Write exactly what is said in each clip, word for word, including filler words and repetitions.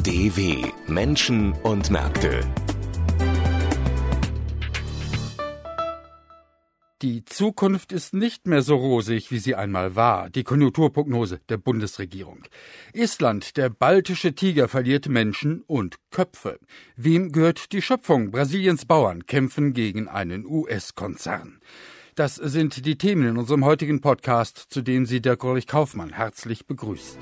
D W Menschen und Märkte. Die Zukunft ist nicht mehr so rosig, wie sie einmal war. Die Konjunkturprognose der Bundesregierung. Estland, der baltische Tiger, verliert Menschen und Köpfe. Wem gehört die Schöpfung? Brasiliens Bauern kämpfen gegen einen U S-Konzern. Das sind die Themen in unserem heutigen Podcast, zu dem Sie Dirk Ulrich Kaufmann herzlich begrüßt.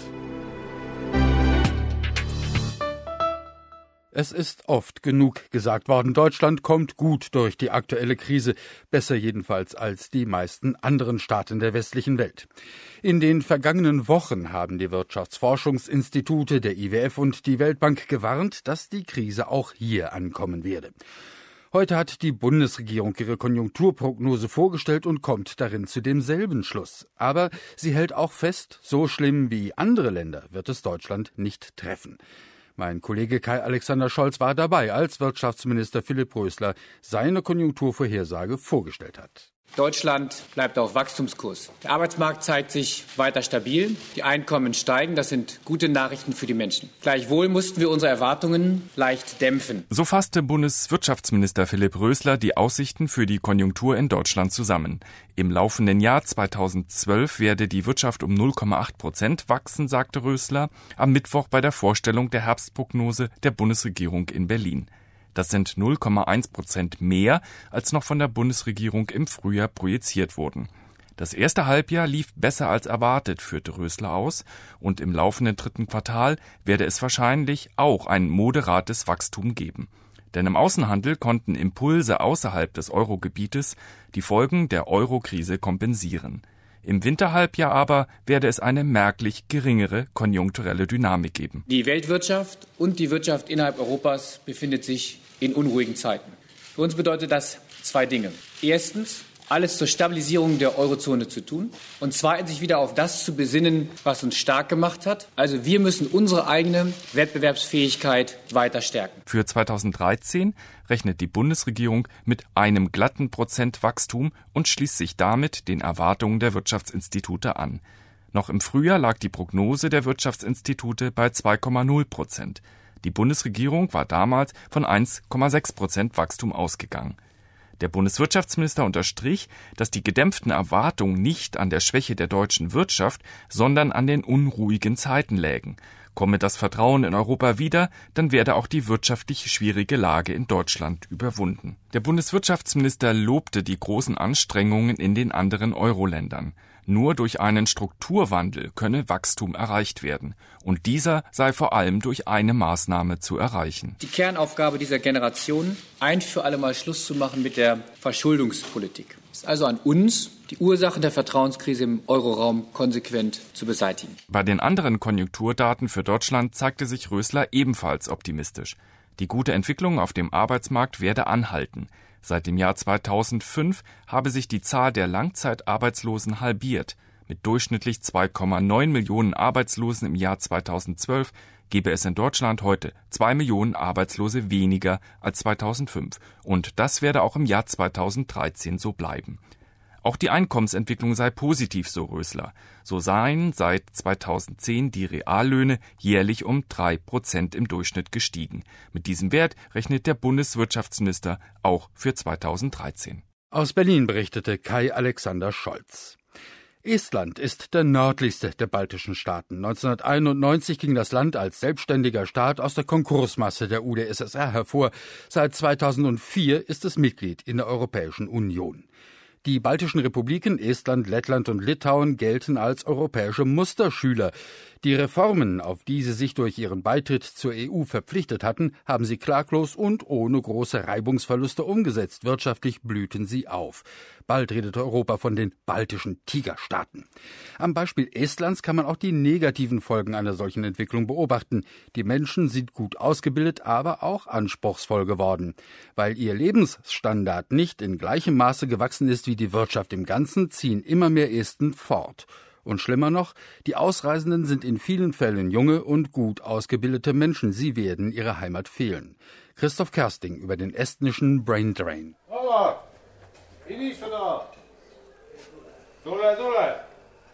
Es ist oft genug gesagt worden, Deutschland kommt gut durch die aktuelle Krise, besser jedenfalls als die meisten anderen Staaten der westlichen Welt. In den vergangenen Wochen haben die Wirtschaftsforschungsinstitute, der I W F und die Weltbank gewarnt, dass die Krise auch hier ankommen werde. Heute hat die Bundesregierung ihre Konjunkturprognose vorgestellt und kommt darin zu demselben Schluss. Aber sie hält auch fest, so schlimm wie andere Länder wird es Deutschland nicht treffen. Mein Kollege Kai Alexander Scholz war dabei, als Wirtschaftsminister Philipp Rösler seine Konjunkturvorhersage vorgestellt hat. Deutschland bleibt auf Wachstumskurs. Der Arbeitsmarkt zeigt sich weiter stabil. Die Einkommen steigen. Das sind gute Nachrichten für die Menschen. Gleichwohl mussten wir unsere Erwartungen leicht dämpfen. So fasste Bundeswirtschaftsminister Philipp Rösler die Aussichten für die Konjunktur in Deutschland zusammen. Im laufenden Jahr zweitausendzwölf werde die Wirtschaft um null Komma acht Prozent wachsen, sagte Rösler am Mittwoch bei der Vorstellung der Herbstprognose der Bundesregierung in Berlin. Das sind null Komma eins Prozent mehr, als noch von der Bundesregierung im Frühjahr projiziert wurden. Das erste Halbjahr lief besser als erwartet, führte Rösler aus, und im laufenden dritten Quartal werde es wahrscheinlich auch ein moderates Wachstum geben. Denn im Außenhandel konnten Impulse außerhalb des Eurogebietes die Folgen der Euro-Krise kompensieren. Im Winterhalbjahr aber werde es eine merklich geringere konjunkturelle Dynamik geben. Die Weltwirtschaft und die Wirtschaft innerhalb Europas befindet sich in unruhigen Zeiten. Für uns bedeutet das zwei Dinge. Erstens, alles zur Stabilisierung der Eurozone zu tun. Und zweitens, sich wieder auf das zu besinnen, was uns stark gemacht hat. Also wir müssen unsere eigene Wettbewerbsfähigkeit weiter stärken. Für zweitausenddreizehn rechnet die Bundesregierung mit einem glatten Prozent Wachstum und schließt sich damit den Erwartungen der Wirtschaftsinstitute an. Noch im Frühjahr lag die Prognose der Wirtschaftsinstitute bei zwei Komma null Prozent. Die Bundesregierung war damals von eins Komma sechs Prozent Wachstum ausgegangen. Der Bundeswirtschaftsminister unterstrich, dass die gedämpften Erwartungen nicht an der Schwäche der deutschen Wirtschaft, sondern an den unruhigen Zeiten lägen. Komme das Vertrauen in Europa wieder, dann werde auch die wirtschaftlich schwierige Lage in Deutschland überwunden. Der Bundeswirtschaftsminister lobte die großen Anstrengungen in den anderen Euro-Ländern. Nur durch einen Strukturwandel könne Wachstum erreicht werden. Und dieser sei vor allem durch eine Maßnahme zu erreichen. Die Kernaufgabe dieser Generation, ein für alle Mal Schluss zu machen mit der Verschuldungspolitik. Es ist also an uns, die Ursachen der Vertrauenskrise im Euroraum konsequent zu beseitigen. Bei den anderen Konjunkturdaten für Deutschland zeigte sich Rösler ebenfalls optimistisch. Die gute Entwicklung auf dem Arbeitsmarkt werde anhalten. Seit dem Jahr zweitausendfünf habe sich die Zahl der Langzeitarbeitslosen halbiert. Mit durchschnittlich zwei Komma neun Millionen Arbeitslosen im Jahr zweitausendzwölf gebe es in Deutschland heute zwei Millionen Arbeitslose weniger als zweitausendfünf. Und das werde auch im Jahr zweitausenddreizehn so bleiben. Auch die Einkommensentwicklung sei positiv, so Rösler. So seien seit zweitausendzehn die Reallöhne jährlich um drei Prozent im Durchschnitt gestiegen. Mit diesem Wert rechnet der Bundeswirtschaftsminister auch für zweitausenddreizehn. Aus Berlin berichtete Kai Alexander Scholz. Estland ist der nördlichste der baltischen Staaten. neunzehnhunderteinundneunzig ging das Land als selbstständiger Staat aus der Konkursmasse der U d S S R hervor. Seit zweitausendvier ist es Mitglied in der Europäischen Union. Die baltischen Republiken Estland, Lettland und Litauen gelten als europäische Musterschüler. Die Reformen, auf die sie sich durch ihren Beitritt zur E U verpflichtet hatten, haben sie klaglos und ohne große Reibungsverluste umgesetzt. Wirtschaftlich blühten sie auf. Bald redete Europa von den baltischen Tigerstaaten. Am Beispiel Estlands kann man auch die negativen Folgen einer solchen Entwicklung beobachten. Die Menschen sind gut ausgebildet, aber auch anspruchsvoll geworden. Weil ihr Lebensstandard nicht in gleichem Maße gewachsen ist wie die Wirtschaft im Ganzen, ziehen immer mehr Esten fort. Und schlimmer noch, die Ausreisenden sind in vielen Fällen junge und gut ausgebildete Menschen. Sie werden ihre Heimat fehlen. Christoph Kersting über den estnischen Braindrain. Das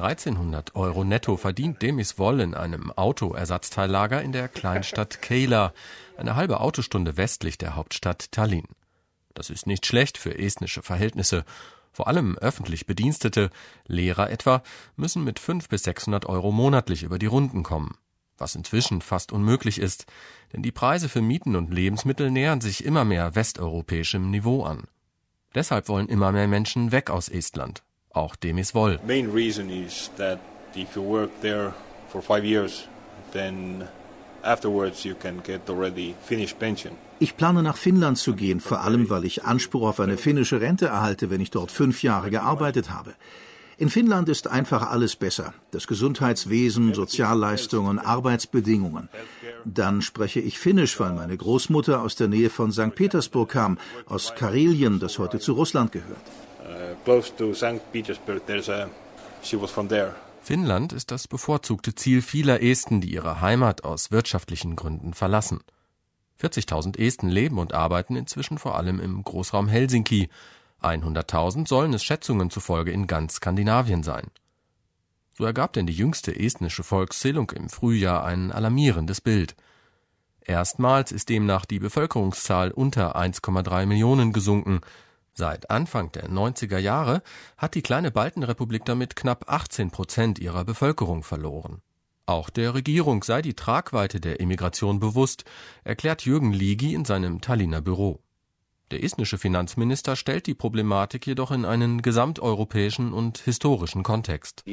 dreizehnhundert Euro netto verdient Demis Woll in einem Autoersatzteillager in der Kleinstadt Keila, eine halbe Autostunde westlich der Hauptstadt Tallinn. Das ist nicht schlecht für estnische Verhältnisse. Vor allem öffentlich Bedienstete, Lehrer etwa, müssen mit fünfhundert bis sechshundert Euro monatlich über die Runden kommen. Was inzwischen fast unmöglich ist, denn die Preise für Mieten und Lebensmittel nähern sich immer mehr westeuropäischem Niveau an. Deshalb wollen immer mehr Menschen weg aus Estland. Auch Demis Woll. Main reason is that if you work there for five years, then afterwards you can get already Finnish pension. Ich plane nach Finnland zu gehen, vor allem weil ich Anspruch auf eine finnische Rente erhalte, wenn ich dort fünf Jahre gearbeitet habe. In Finnland ist einfach alles besser. Das Gesundheitswesen, Sozialleistungen, Arbeitsbedingungen. Dann spreche ich Finnisch, weil meine Großmutter aus der Nähe von Sankt Petersburg kam, aus Karelien, das heute zu Russland gehört. Uh, close to Sankt Petersburg, there's a, she was from there. Finnland ist das bevorzugte Ziel vieler Esten, die ihre Heimat aus wirtschaftlichen Gründen verlassen. vierzigtausend Esten leben und arbeiten inzwischen vor allem im Großraum Helsinki. hunderttausend sollen es Schätzungen zufolge in ganz Skandinavien sein. So ergab denn die jüngste estnische Volkszählung im Frühjahr ein alarmierendes Bild. Erstmals ist demnach die Bevölkerungszahl unter eins Komma drei Millionen gesunken. Seit Anfang der neunziger Jahre hat die kleine Baltenrepublik damit knapp achtzehn Prozent ihrer Bevölkerung verloren. Auch der Regierung sei die Tragweite der Immigration bewusst, erklärt Jürgen Ligi in seinem Tallinner Büro. Der estnische Finanzminister stellt die Problematik jedoch in einen gesamteuropäischen und historischen Kontext.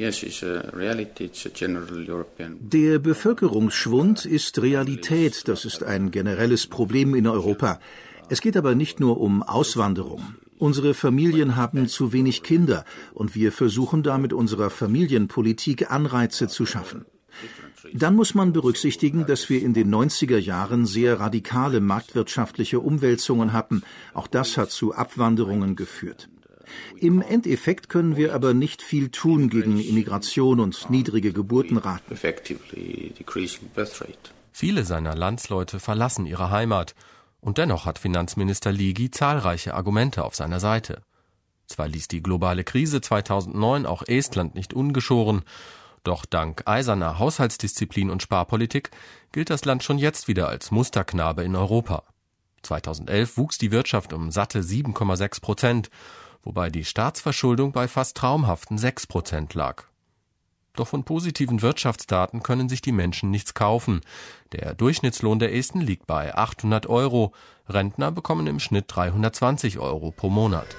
Der Bevölkerungsschwund ist Realität, das ist ein generelles Problem in Europa. Es geht aber nicht nur um Auswanderung. Unsere Familien haben zu wenig Kinder und wir versuchen da mit unserer Familienpolitik Anreize zu schaffen. Dann muss man berücksichtigen, dass wir in den neunziger Jahren sehr radikale marktwirtschaftliche Umwälzungen hatten. Auch das hat zu Abwanderungen geführt. Im Endeffekt können wir aber nicht viel tun gegen Immigration und niedrige Geburtenraten. Viele seiner Landsleute verlassen ihre Heimat. Und dennoch hat Finanzminister Ligi zahlreiche Argumente auf seiner Seite. Zwar ließ die globale Krise zweitausendneun auch Estland nicht ungeschoren, doch dank eiserner Haushaltsdisziplin und Sparpolitik gilt das Land schon jetzt wieder als Musterknabe in Europa. zweitausendelf wuchs die Wirtschaft um satte sieben Komma sechs Prozent, wobei die Staatsverschuldung bei fast traumhaften sechs Prozent lag. Doch von positiven Wirtschaftsdaten können sich die Menschen nichts kaufen. Der Durchschnittslohn der Esten liegt bei achthundert Euro. Rentner bekommen im Schnitt dreihundertzwanzig Euro pro Monat.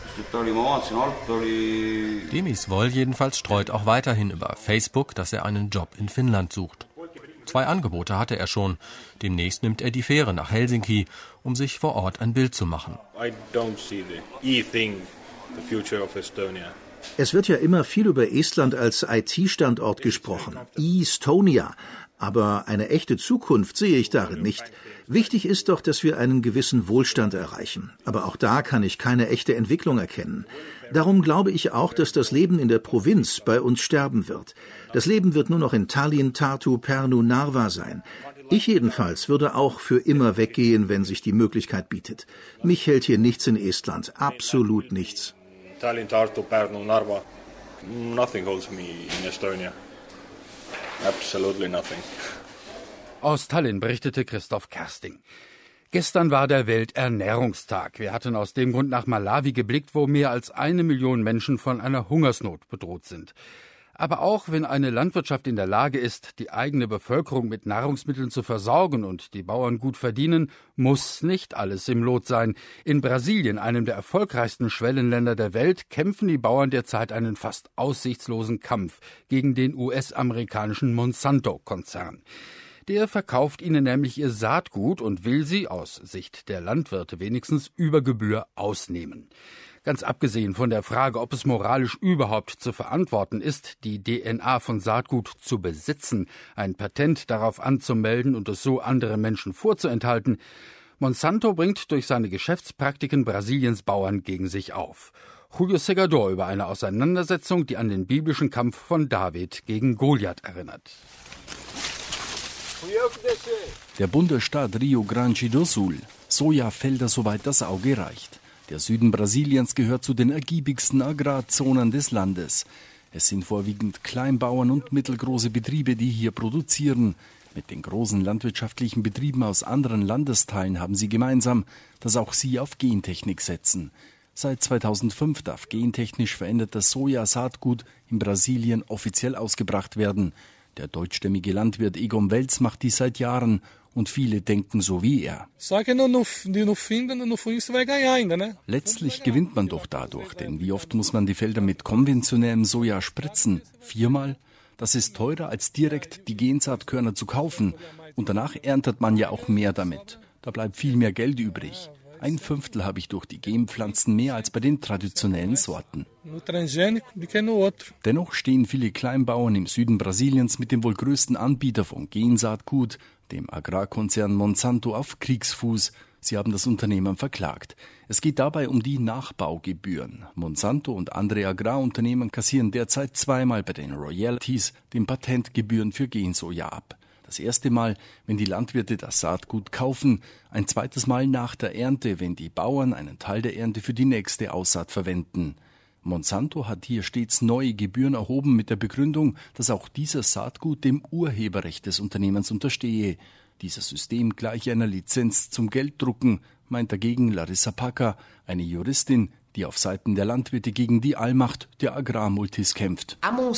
Demis Woll jedenfalls streut auch weiterhin über Facebook, dass er einen Job in Finnland sucht. Zwei Angebote hatte er schon. Demnächst nimmt er die Fähre nach Helsinki, um sich vor Ort ein Bild zu machen. I don't see the E-thing, the future of Estonia. Es wird ja immer viel über Estland als I T-Standort gesprochen, Estonia, aber eine echte Zukunft sehe ich darin nicht. Wichtig ist doch, dass wir einen gewissen Wohlstand erreichen, aber auch da kann ich keine echte Entwicklung erkennen. Darum glaube ich auch, dass das Leben in der Provinz bei uns sterben wird. Das Leben wird nur noch in Tallinn, Tartu, Pärnu, Narva sein. Ich jedenfalls würde auch für immer weggehen, wenn sich die Möglichkeit bietet. Mich hält hier nichts in Estland, absolut nichts. Tallinn, Tartu, Pärnu, Narva. Nothing holds me in Estonia. Absolutely nothing. Aus Tallinn berichtete Christoph Kersting. Gestern war der Welternährungstag. Wir hatten aus dem Grund nach Malawi geblickt, wo mehr als eine Million Menschen von einer Hungersnot bedroht sind. Aber auch wenn eine Landwirtschaft in der Lage ist, die eigene Bevölkerung mit Nahrungsmitteln zu versorgen und die Bauern gut verdienen, muss nicht alles im Lot sein. In Brasilien, einem der erfolgreichsten Schwellenländer der Welt, kämpfen die Bauern derzeit einen fast aussichtslosen Kampf gegen den U S-amerikanischen Monsanto-Konzern. Der verkauft ihnen nämlich ihr Saatgut und will sie, aus Sicht der Landwirte wenigstens, über Gebühr ausnehmen. Ganz abgesehen von der Frage, ob es moralisch überhaupt zu verantworten ist, die D N A von Saatgut zu besitzen, ein Patent darauf anzumelden und es so anderen Menschen vorzuenthalten, Monsanto bringt durch seine Geschäftspraktiken Brasiliens Bauern gegen sich auf. Julio Segador über eine Auseinandersetzung, die an den biblischen Kampf von David gegen Goliath erinnert. Der Bundesstaat Rio Grande do Sul. Sojafelder, soweit das Auge reicht. Der Süden Brasiliens gehört zu den ergiebigsten Agrarzonen des Landes. Es sind vorwiegend Kleinbauern und mittelgroße Betriebe, die hier produzieren. Mit den großen landwirtschaftlichen Betrieben aus anderen Landesteilen haben sie gemeinsam, dass auch sie auf Gentechnik setzen. Seit zweitausendfünf darf gentechnisch verändertes Sojasaatgut in Brasilien offiziell ausgebracht werden. Der deutschstämmige Landwirt Egon Welz macht dies seit Jahren und viele denken so wie er. Letztlich gewinnt man doch dadurch, denn wie oft muss man die Felder mit konventionellem Soja spritzen? Viermal? Das ist teurer, als direkt die Gensaatkörner zu kaufen. Und danach erntet man ja auch mehr damit. Da bleibt viel mehr Geld übrig. Ein Fünftel habe ich durch die Genpflanzen mehr als bei den traditionellen Sorten. Dennoch stehen viele Kleinbauern im Süden Brasiliens mit dem wohl größten Anbieter von Gensaatgut, dem Agrarkonzern Monsanto, auf Kriegsfuß. Sie haben das Unternehmen verklagt. Es geht dabei um die Nachbaugebühren. Monsanto und andere Agrarunternehmen kassieren derzeit zweimal bei den Royalties, den Patentgebühren für Gensoja, ab. Das erste Mal, wenn die Landwirte das Saatgut kaufen, ein zweites Mal nach der Ernte, wenn die Bauern einen Teil der Ernte für die nächste Aussaat verwenden. Monsanto hat hier stets neue Gebühren erhoben mit der Begründung, dass auch dieses Saatgut dem Urheberrecht des Unternehmens unterstehe. Dieses System gleiche einer Lizenz zum Gelddrucken, meint dagegen Larissa Packer, eine Juristin, die auf Seiten der Landwirte gegen die Allmacht der Agrarmultis kämpft.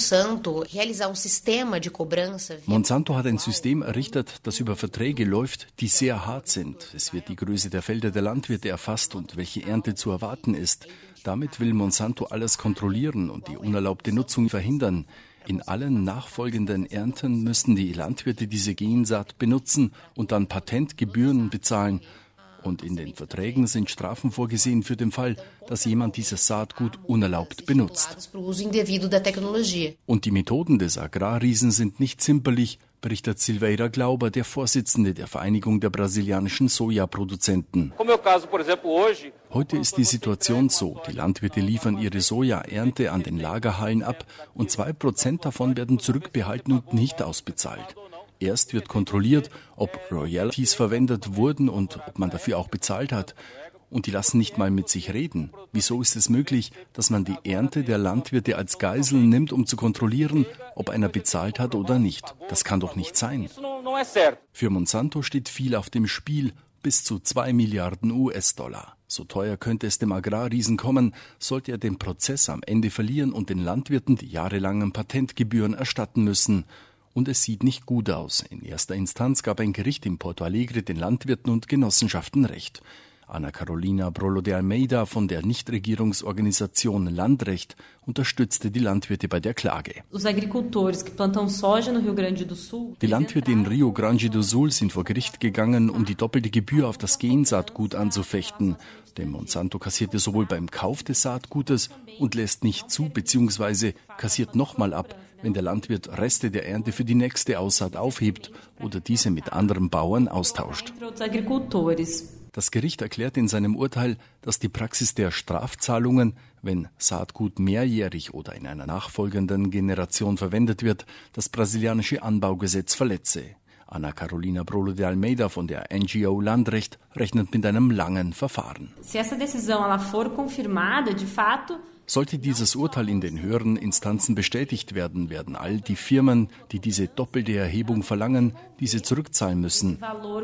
Monsanto hat ein System errichtet, das über Verträge läuft, die sehr hart sind. Es wird die Größe der Felder der Landwirte erfasst und welche Ernte zu erwarten ist. Damit will Monsanto alles kontrollieren und die unerlaubte Nutzung verhindern. In allen nachfolgenden Ernten müssen die Landwirte diese Gensaat benutzen und dann Patentgebühren bezahlen. Und in den Verträgen sind Strafen vorgesehen für den Fall, dass jemand dieses Saatgut unerlaubt benutzt. Und die Methoden des Agrarriesen sind nicht zimperlich, berichtet Silveira Glauber, der Vorsitzende der Vereinigung der brasilianischen Sojaproduzenten. Heute ist die Situation so, die Landwirte liefern ihre Sojaernte an den Lagerhallen ab und zwei Prozent davon werden zurückbehalten und nicht ausbezahlt. Erst wird kontrolliert, ob Royalties verwendet wurden und ob man dafür auch bezahlt hat. Und die lassen nicht mal mit sich reden. Wieso ist es möglich, dass man die Ernte der Landwirte als Geisel nimmt, um zu kontrollieren, ob einer bezahlt hat oder nicht? Das kann doch nicht sein. Für Monsanto steht viel auf dem Spiel, bis zu zwei Milliarden U S-Dollar. So teuer könnte es dem Agrarriesen kommen, sollte er den Prozess am Ende verlieren und den Landwirten die jahrelangen Patentgebühren erstatten müssen. Und es sieht nicht gut aus. In erster Instanz gab ein Gericht in Porto Alegre den Landwirten und Genossenschaften Recht. Ana Carolina Brolo de Almeida von der Nichtregierungsorganisation Landrecht unterstützte die Landwirte bei der Klage. Die Landwirte in Rio Grande do Sul sind vor Gericht gegangen, um die doppelte Gebühr auf das Gensaatgut anzufechten. Denn Monsanto kassierte sowohl beim Kauf des Saatgutes und lässt nicht zu bzw. kassiert nochmal ab, wenn der Landwirt Reste der Ernte für die nächste Aussaat aufhebt oder diese mit anderen Bauern austauscht. Das Gericht erklärt in seinem Urteil, dass die Praxis der Strafzahlungen, wenn Saatgut mehrjährig oder in einer nachfolgenden Generation verwendet wird, das brasilianische Anbaugesetz verletze. Ana Carolina Brolo de Almeida von der N G O Landrecht rechnet mit einem langen Verfahren. Sollte dieses Urteil in den höheren Instanzen bestätigt werden, werden all die Firmen, die diese doppelte Erhebung verlangen, diese zurückzahlen müssen.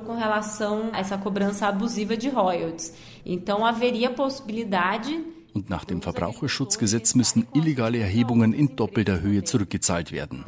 Und nach dem Verbraucherschutzgesetz müssen illegale Erhebungen in doppelter Höhe zurückgezahlt werden.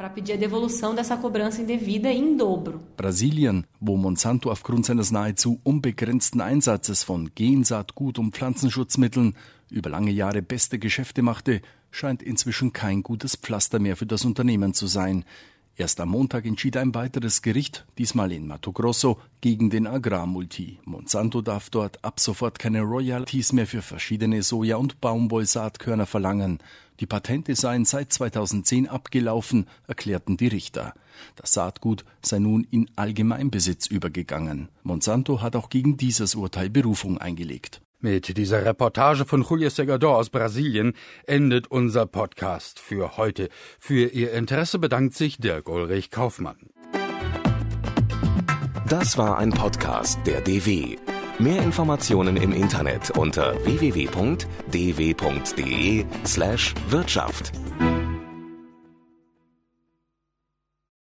Brasilien, wo Monsanto aufgrund seines nahezu unbegrenzten Einsatzes von Gensaatgut und Pflanzenschutzmitteln über lange Jahre beste Geschäfte machte, scheint inzwischen kein gutes Pflaster mehr für das Unternehmen zu sein. Erst am Montag entschied ein weiteres Gericht, diesmal in Mato Grosso, gegen den Agrarmulti. Monsanto darf dort ab sofort keine Royalties mehr für verschiedene Soja- und Baumwollsaatkörner verlangen. Die Patente seien seit zweitausendzehn abgelaufen, erklärten die Richter. Das Saatgut sei nun in Allgemeinbesitz übergegangen. Monsanto hat auch gegen dieses Urteil Berufung eingelegt. Mit dieser Reportage von Julio Segador aus Brasilien endet unser Podcast für heute. Für Ihr Interesse bedankt sich Dirk Ulrich Kaufmann. Das war ein Podcast der D W. Mehr Informationen im Internet unter w w w punkt d w punkt d e slash Wirtschaft.